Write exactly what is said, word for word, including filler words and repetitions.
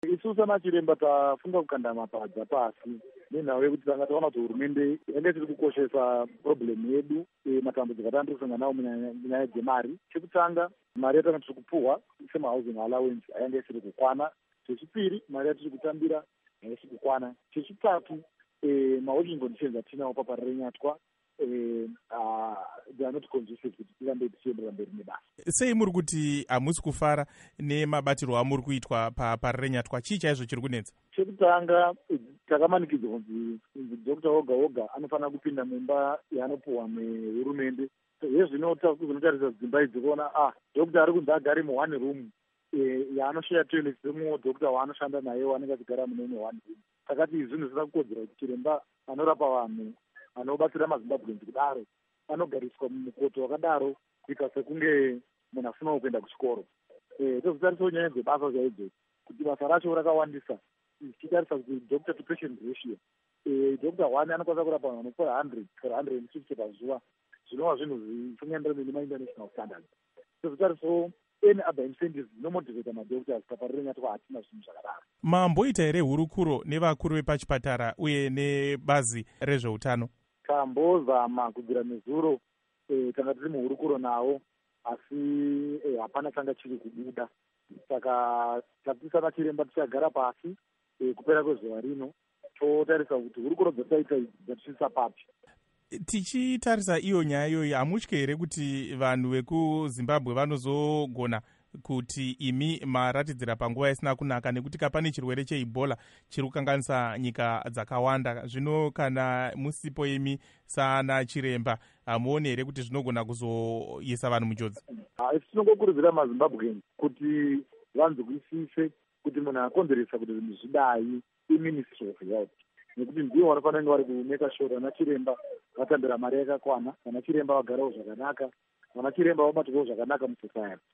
Isusu samachiremba tafunga kukanda mapadza pasi nenhau yekuti tanga taona kuti hurumende yange tiri kukoshesa problem yedu matambudziko atanga kusangana nawo munyaya dzemari. Chekutanga, mari yatanga tiri kupuhwa semahousing allowance ayanga isiri kukwana. Chechipiri, mari yatiri kutambira haisi kukwana. Chechitatu, maworking conditions atinawo paparenyatwa they are not conducive kuti tirambe tichienderera mberi nebasa. Sei muri kuti hamusi kufara nemabatirwo amuri kuitwa paparenyatwa? Chii chaizvo chiri kunetsa? Chekutanga, takamanikidzwa kunzi Dr Oga Oga anofanira kupinda mumba yaanopuhwa nehurumende. Zvinotarisa dzimba idzi kuona ah Dr ari kunzi agare muone room yaanoshaya toilet nemumwe Dr waanoshanda naye wanenge achigara mune imwe one room. Takati izvi zvinhu zvisina kukodzera kuti chiremba anorapa vanhu anobatsira maZimbabweans kudaro anogariswa mumukoto wakadaro kuita sekunge munhu afunawo kuenda kuchikoro. Tozotarisawo nyaya dzebasa chaidzo kuti basa racho rakawandisa. Tichitarisa kuti doctor to patient ratio, Dr one anokwanisa kurapa vanhu vanopfuura hundred kana hundred and fifty pazuva, zvinova zvinhu zvisingaenderani nemainternational standards. Tozotarisawo any other incentives dzinomotivata madoctors paparenyatwa hatina zvinhu zvakadaro. Mamboita here hurukuro nevakuru vepachipatara uye nebazi rezveutano? Tambozama kubvira nezuro tanga tiri muhurukuro nawo, asi hapana changa chiri kubuda. Saka tatisana chiremba tichagara pasi kupera kwezuva rino totarisa kuti hurukuro dzataita dzatisvitsa papi. Tichitarisa iyo nyaya iyoyi, hamutyi here kuti vanhu vekuZimbabwe vanozogona kuti imi maratidzira panguva isina kunaka, nekuti kapane chirwere cheIbola chiri kukanganisa nyika dzakawanda? Zvino kana musipo imi sana chiremba, hamuoni here kuti zvinogona kuzoisa vanhu munjodzi? Isi tinongokurudzira maZimbabweans kuti vanzwisise kuti munhu akonzeresa kuti zvinhu zvidai iMinistry of Health, nekuti ndivo vanofanira kunge vari kumeka sure vana chiremba vatambira mari yakakwana, vana chiremba vagarawo zvakanaka, vana chiremba vabatwawo zvakanaka musociety.